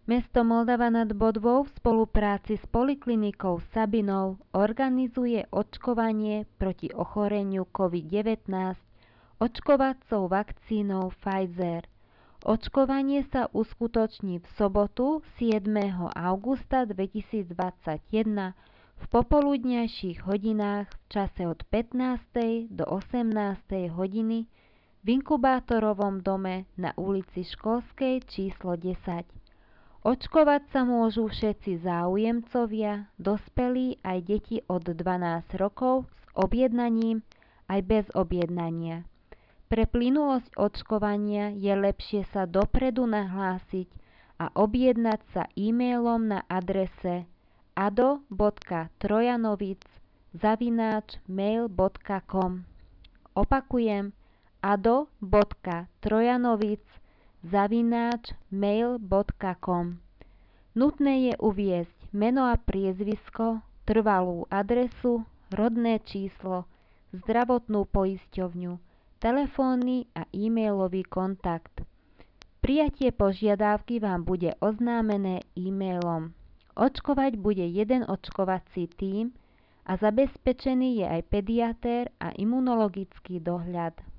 Mesto Moldava nad Bodvou v spolupráci s poliklinikou Sabinov organizuje očkovanie proti ochoreniu COVID-19 očkovacou vakcínou Pfizer. Očkovanie sa uskutoční v sobotu 7. augusta 2021 v popoludňajších hodinách v čase od 15. do 18. hodiny v inkubátorovom dome na ulici Školskej číslo 10. Očkovať sa môžu všetci záujemcovia, dospelí aj deti od 12 rokov s objednaním aj bez objednania. Pre plynulosť očkovania je lepšie sa dopredu nahlásiť a objednať sa e-mailom na adrese ado.trojanovic@mail.com. Opakujem ado.trojanovic@mail.com. Nutné je uviesť meno a priezvisko, trvalú adresu, rodné číslo, zdravotnú poisťovňu, telefónny a e-mailový kontakt. Prijatie požiadavky vám bude oznámené e-mailom. Očkovať bude jeden očkovací tím a zabezpečený je aj pediatér a imunologický dohľad.